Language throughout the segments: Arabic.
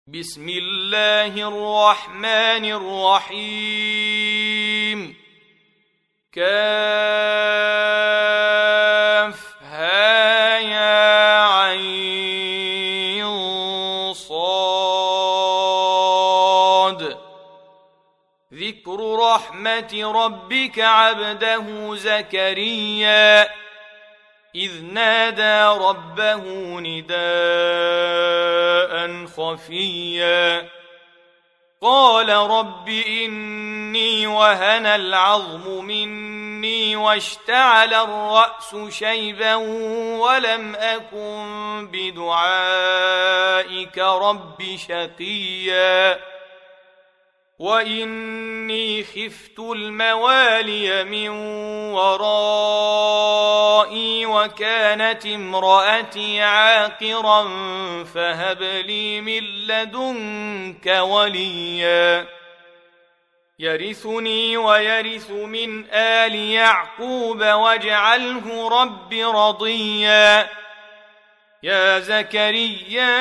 بسم الله الرحمن الرحيم. كافها يا عين صاد. ذكر رحمة ربك عبده زكريا إذ نادى ربه نداء خفيا قال رب إني وهن العظم مني واشتعل الرأس شيبا ولم أكن بدعائك رب شقيا وإني خفت الموالي من ورائي وكانت امرأتي عاقرا فهب لي من لدنك وليا يرثني ويرث من آل يعقوب واجعله رب رضيا يا زكريا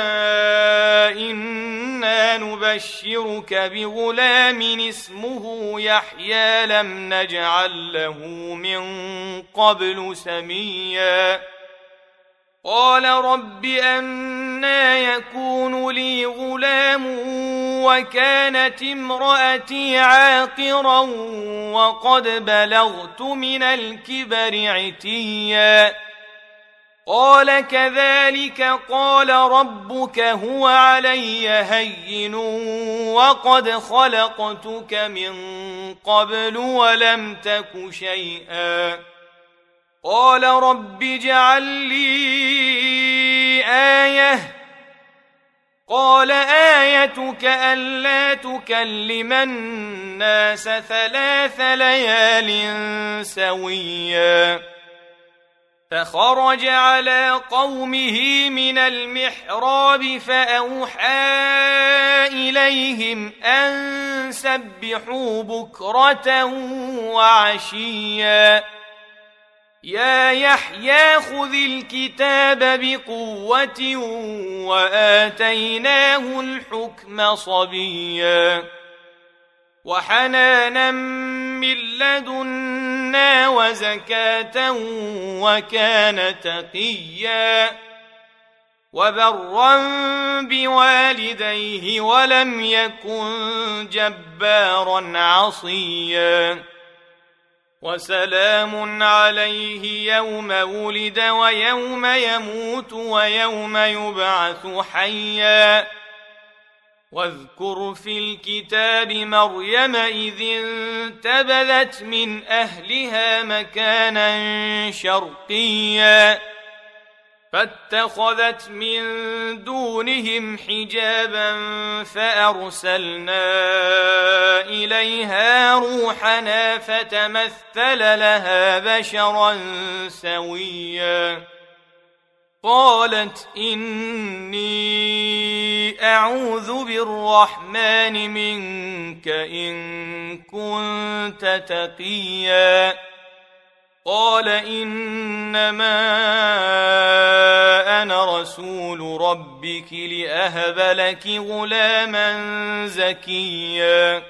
إنا نبشرك بغلام اسمه يحيى لم نجعل له من قبل سميا قال رب أنى يكون لي غلام وكانت امرأتي عاقرا وقد بلغت من الكبر عتيا قال كذلك قال ربك هو علي هين وقد خلقتك من قبل ولم تك شيئا قال رب اجعل لي آية قال آيتك ألا تكلم الناس 3 ليال سويا فخرج على قومه من المحراب فأوحى إليهم أن سبحوا بكرة وعشيا يا يحيى خذ الكتاب بقوة وآتيناه الحكم صبيا وحنانا من لدنا وزكاة وكان تقيا وبرا بوالديه ولم يكن جبارا عصيا وسلام عليه يوم ولد ويوم يموت ويوم يبعث حيا واذكر في الكتاب مريم إذ انتبذت من أهلها مكانا شرقيا فاتخذت من دونهم حجابا فأرسلنا إليها روحنا فتمثل لها بشرا سويا قالت إني أعوذ بالرحمن منك إن كنت تقيا قال إنما أنا رسول ربك لأهب لك غلاما زكيا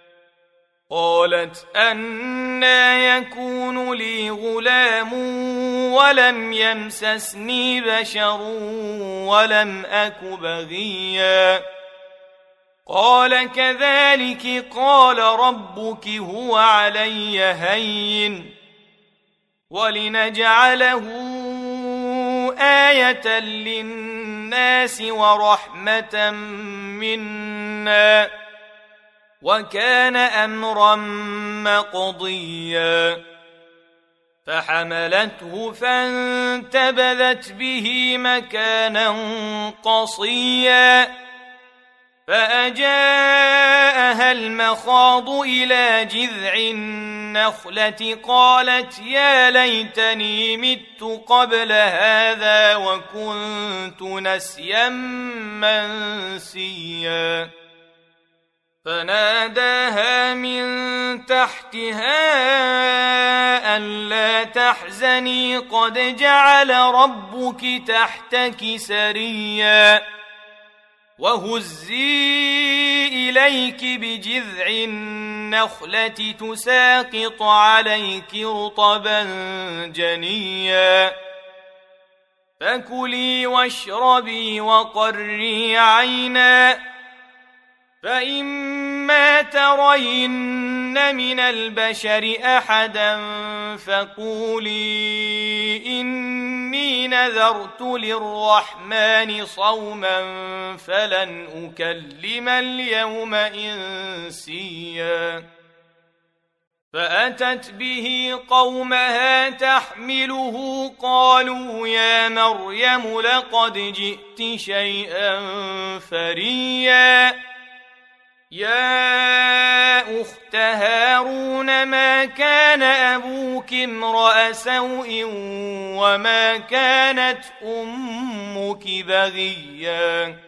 قالت أنى يكون لي غلام ولم يمسسني بشر ولم أك بغيا قال كذلك قال ربك هو علي هين ولنجعله آية للناس ورحمة منا وكان أمرا مقضيا فحملته فانتبذت به مكانا قصيا فأجاءها المخاض إلى جذع النخلة قالت يا ليتني مت قبل هذا وكنت نسيا منسيا فناداها من تحتها ألا تحزني قد جعل ربك تحتك سريا وهزي إليك بجذع النخلة تساقط عليك رطبا جنيا فكلي واشربي وقري عينا فإما ترين من البشر أحدا فقولي إني نذرت للرحمن صوما فلن أكلم اليوم إنسيا فأتت به قومها تحمله قالوا يا مريم لقد جئت شيئا فريا يا أخت هارون ما كان أبوك امرأ سوء وما كانت أمك بغيا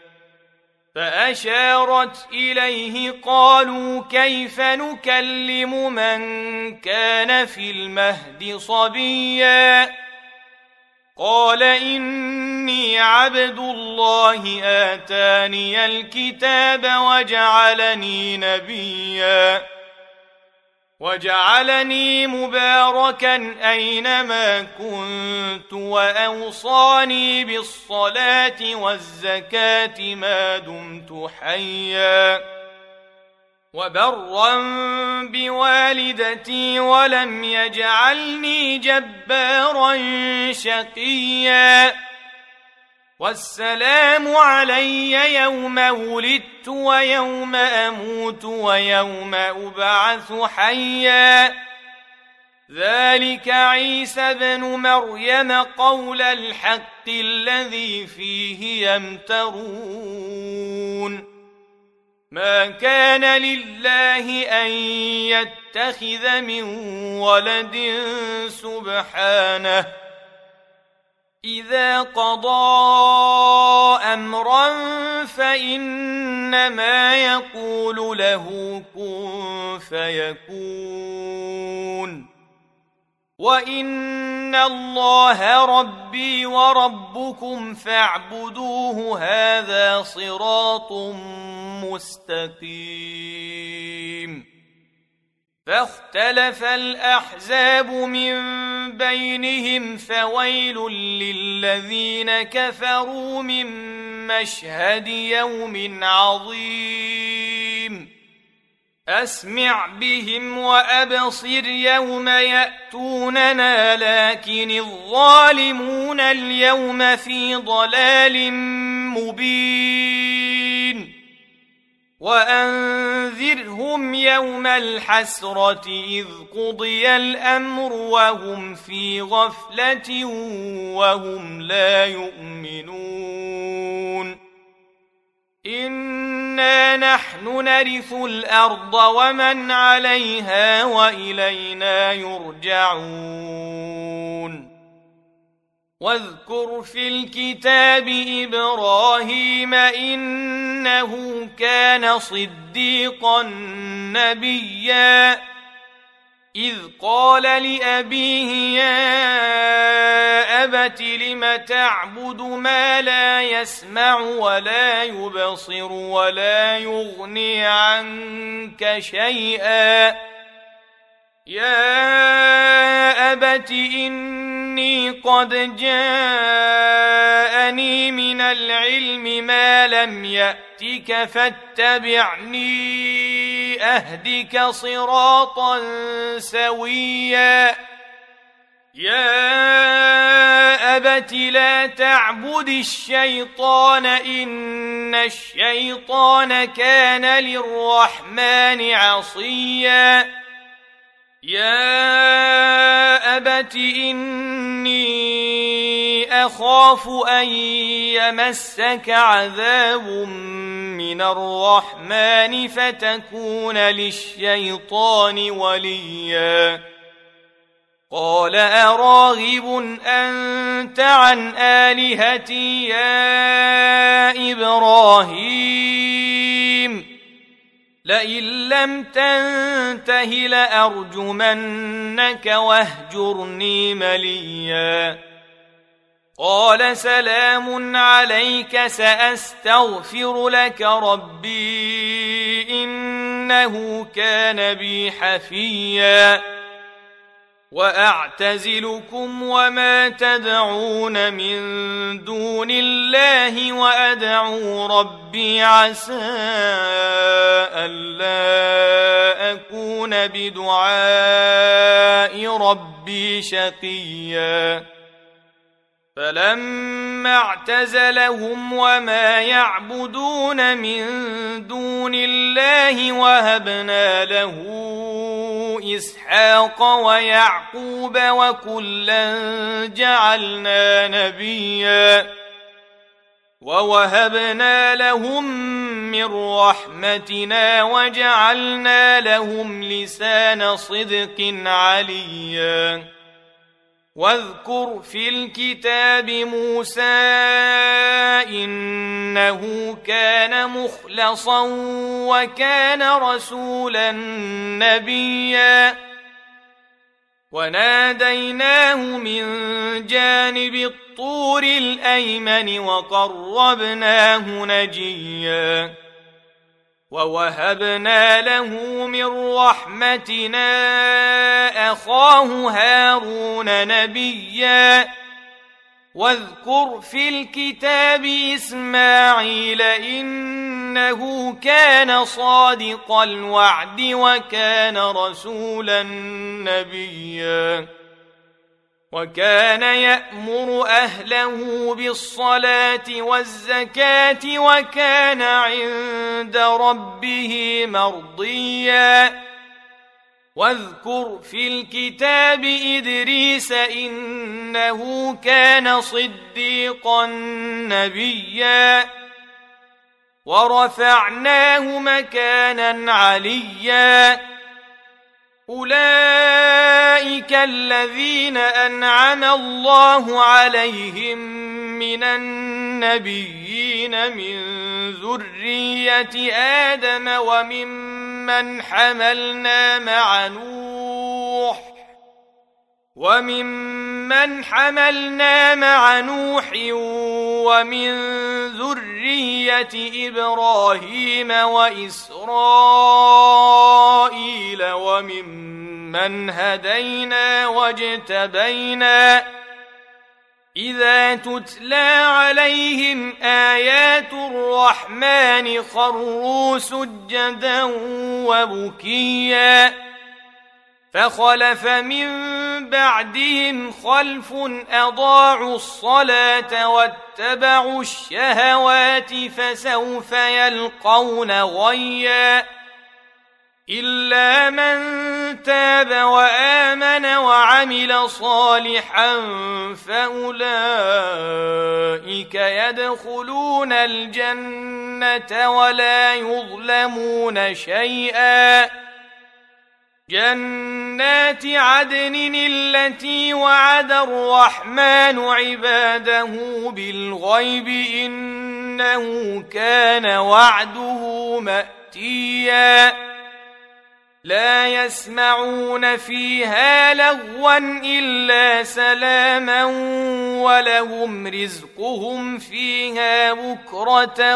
فأشارت إليه قالوا كيف نكلم من كان في المهد صبيا قال إني عبد الله آتاني الكتاب وجعلني نبيا وجعلني مباركا أينما كنت وأوصاني بالصلاة والزكاة ما دمت حيا وبرا بوالدتي ولم يجعلني جبارا شقيا والسلام علي يوم ولدت ويوم أموت ويوم أبعث حيا ذلك عيسى بن مريم قول الحق الذي فيه يمترون ما كان لله أن يتخذ من ولد سبحانه إذا قضى أمرا فإنما يقول له كن فيكون وإن الله ربي وربكم فاعبدوه هذا صراط مستقيم فاختلف الأحزاب من بينهم فويل للذين كفروا من مشهد يوم عظيم أسمع بهم وأبصر يوم يأتوننا لكن الظالمون اليوم في ضلال مبين وأنذرهم يوم الحسرة إذ قضي الأمر وهم في غفلة وهم لا يؤمنون إنا نحن نرث الأرض ومن عليها وإلينا يرجعون واذكر في الكتاب إبراهيم إنه كان صديقا نبيا إذ قال لأبيه يا أبت لم تعبد ما لا يسمع ولا يبصر ولا يغني عنك شيئا يا أبت إني قد جاءني من العلم ما لم يأتك فاتبعني أهدك صراطا سويا يا أبت لا تعبد الشيطان إن الشيطان كان للرحمن عصيا يا أبت إني أخاف أن يمسك عذاب من الرحمن فتكون للشيطان وليا قال أراغب أنت عن آلهتي يا إبراهيم لئن لم تنته لأرجمنك واهجرني مليا قال سلام عليك سأستغفر لك ربي إنه كان بي حفيا وأعتزلكم وما تدعون من دون الله وأدعو ربي عسى ألا أكون بدعاء ربي شقيا فلما اعتزلهم وما يعبدون من دون الله وهبنا له إسحاق ويعقوب وكلا جعلنا نبيا ووهبنا لهم من رحمتنا وجعلنا لهم لسان صدق عليا واذكر في الكتاب موسى إنه كان مخلصا وكان رسولا نبيا وناديناه من جانب الطور الأيمن وقربناه نجيا ووهبنا له من رحمتنا أخاه هارون نبيا واذكر في الكتاب إسماعيل إنه كان صادق الوعد وكان رسولا نبيا وكان يأمر أهله بالصلاة والزكاة وكان عند ربه مرضيا واذكر في الكتاب إدريس إنه كان صديقا نبيا ورفعناه مكانا عليا أولئك الذين أنعم الله عليهم من النبيين من ذرية آدم وممن حملنا مع نوح ومن ذرية إبراهيم وإسرائيل وممن هدينا واجتبينا إذا تتلى عليهم آيات الرحمن خروا سجدا وبكيا فخلف من بعدهم خلف أضاعوا الصلاة واتبعوا الشهوات فسوف يلقون غيا إلا من تاب وآمن وعمل صالحا فأولئك يدخلون الجنة ولا يظلمون شيئا جنات عدن التي وعد الرحمن عباده بالغيب إنه كان وعده مأتيا لا يسمعون فيها لغوا إلا سلاما ولهم رزقهم فيها بكرة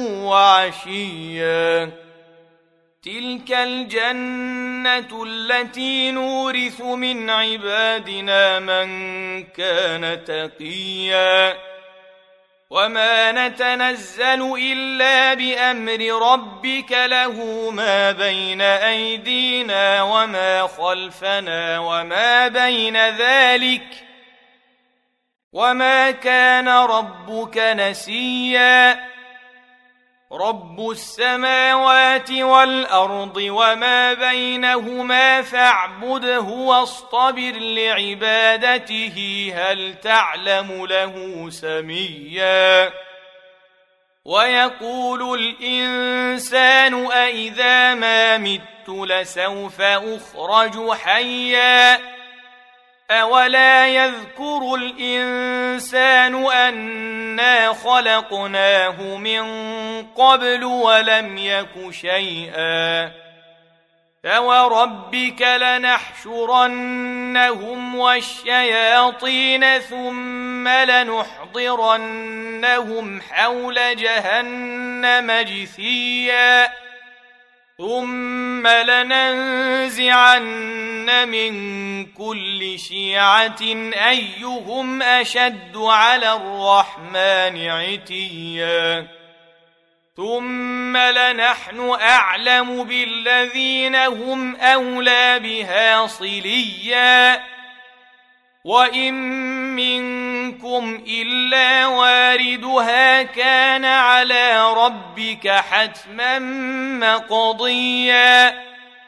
وعشيا تلك الجنة التي نورث من عبادنا من كان تقيا وما نتنزل إلا بأمر ربك له ما بين أيدينا وما خلفنا وما بين ذلك وما كان ربك نسيا رب السماوات والأرض وما بينهما فاعبده واصطبر لعبادته هل تعلم له سميا ويقول الإنسان أإذا ما مت لسوف أخرج حيا أولا يذكر الإنسان أنا خلقناه من قبل ولم يك شيئا فوربك لنحشرنهم والشياطين ثم لنحضرنهم حول جهنم جثيا ثم لننزعن من كل شيعة أيهم أشد على الرحمن عتيا ثم لنحن أعلم بالذين هم أولى بها صليا وإن منكم إلا واردها كان على ربك حتما مقضيا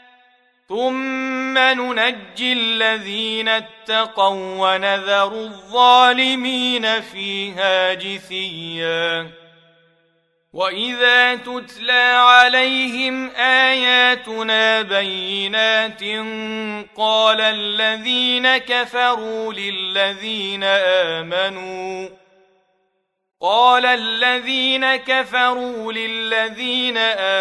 ثم ننجي الذين اتقوا ونذر الظالمين فيها جثيا وإذا تتلى عليهم آياتنا بينات قال الذين كفروا للذين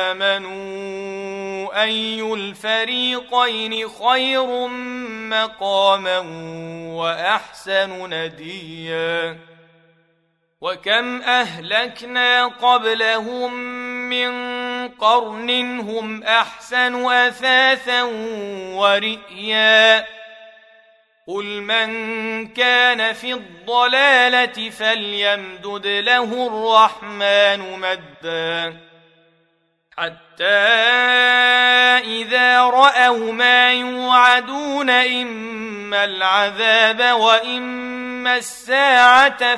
آمنوا أي الفريقين خير مقاما وأحسن نديا وكم أهلكنا قبلهم من قرن هم أحسن أثاثا ورئيا قل من كان في الضلالة فليمدد له الرحمن مدا حتى إذا رأوا ما يوعدون إما العذاب وإما الساعة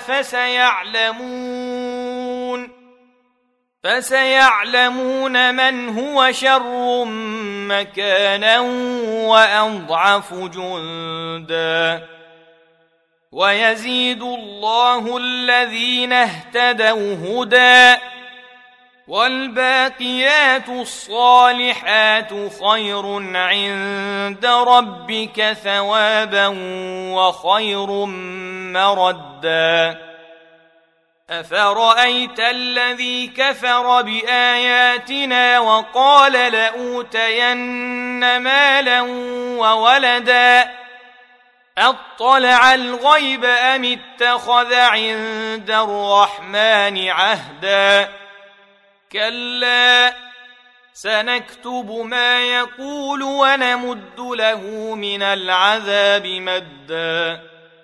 فسيعلمون من هو شر مكانا وأضعف جندا ويزيد الله الذين اهتدوا هدى والباقيات الصالحات خير عند ربك ثوابا وخير مردا أفرأيت الذي كفر بآياتنا وقال لأوتين مالا وولدا أطلع الغيب أم اتخذ عند الرحمن عهدا كلا سنكتب ما يقول ونمد له من العذاب مدا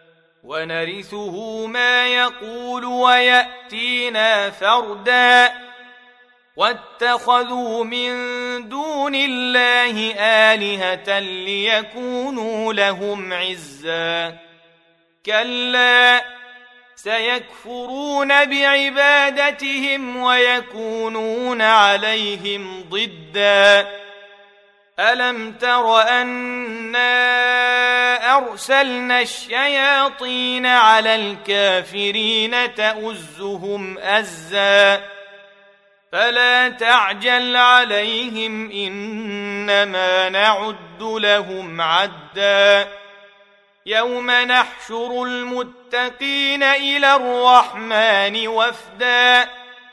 ونرثه ما يقول ويأتينا فردا واتخذوا من دون الله آلهة ليكونوا لهم عزا كلا سيكفرون بعبادتهم ويكونون عليهم ضدا ألم تر أنا أرسلنا الشياطين على الكافرين تؤزهم أزا فلا تعجل عليهم إنما نعد لهم عدا يوم نحشر المتقين إلى الرحمن وفدا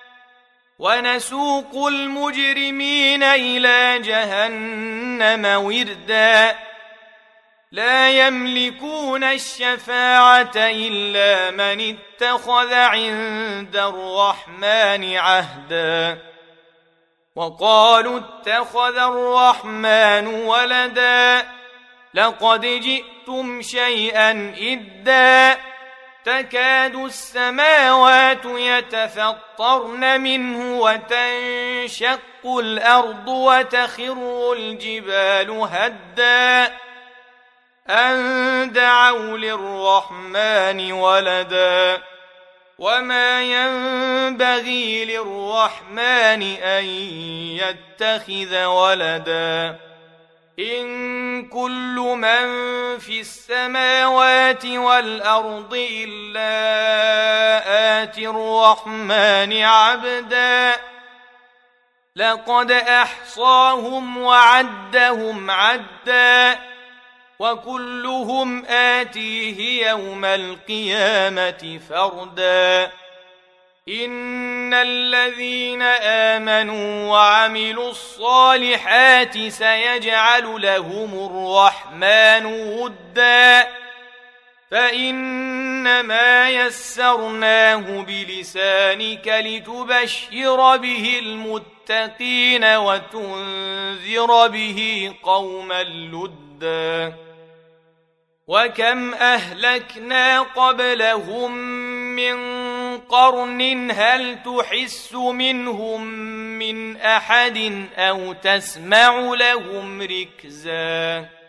ونسوق المجرمين إلى جهنم وردا لا يملكون الشفاعة إلا من اتخذ عند الرحمن عهدا وقالوا اتخذ الرحمن ولدا لقد جئتم شيئا إدا تكاد السماوات يتفطرن منه وتنشق الأرض وتخر الجبال هدا أن دعوا للرحمن ولدا وما ينبغي للرحمن أن يتخذ ولدا إن كل من في السماوات والأرض إلا آتي الرحمن عبدا لقد أحصاهم وعدهم عدا وكلهم آتيه يوم القيامة فردا إن الذين آمنوا وعملوا الصالحات سيجعل لهم الرحمن ودا فإنما يسرناه بلسانك لتبشر به المتقين وتنذر به قوما لدا وكم أهلكنا قبلهم من قرن هل تحس منهم من أحد أو تسمع لهم ركزا